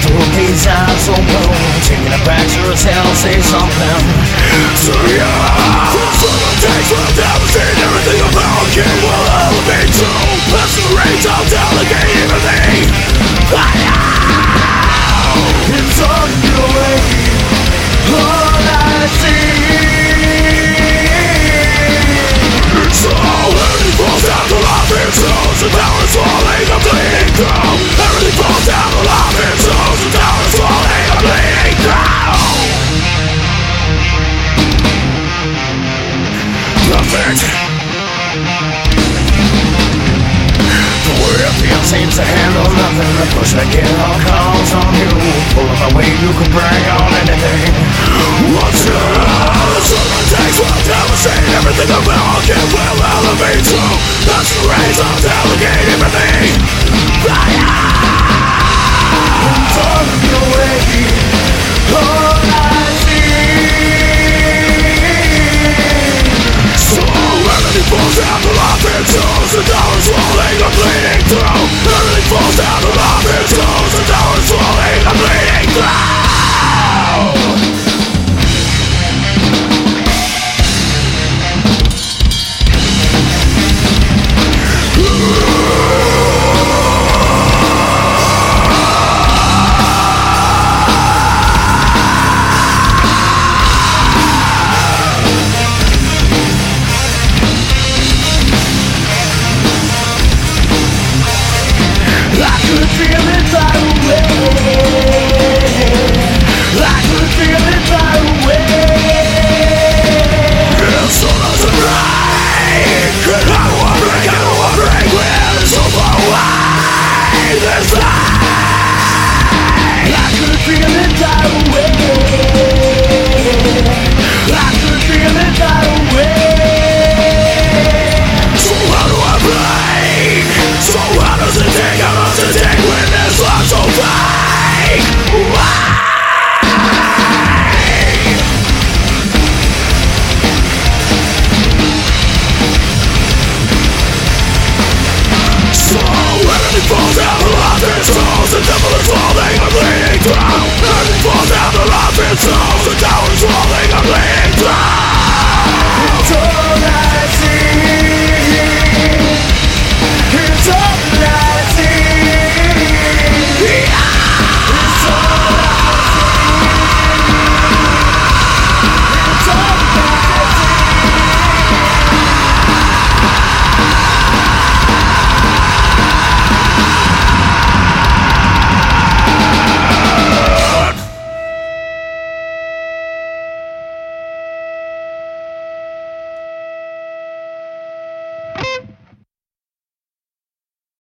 Through these eyes so blue, taking it back to his hell, say something to you. Someone takes will devastate everything about you. Will elevate to pass the range, I'll delegate everything. It's on your way, all I see. So everything falls down to life and souls, the tower is falling, I'm bleeding through. Everything falls down to life and souls, the tower is falling, I'm bleeding through. Perfect. The way I feel seems to handle nothing. The push again all calls on you. Pulling my weight, you can bring on anything. What's yours? Someone takes will devastate everything about you. Will elevate to that's the rays, I'll delegate everything.